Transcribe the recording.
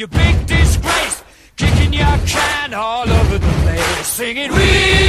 you big disgrace, kicking your can all over the place, singing we